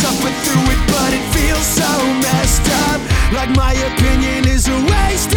suffer through it, but it feels so messed up. Like my opinion is a waste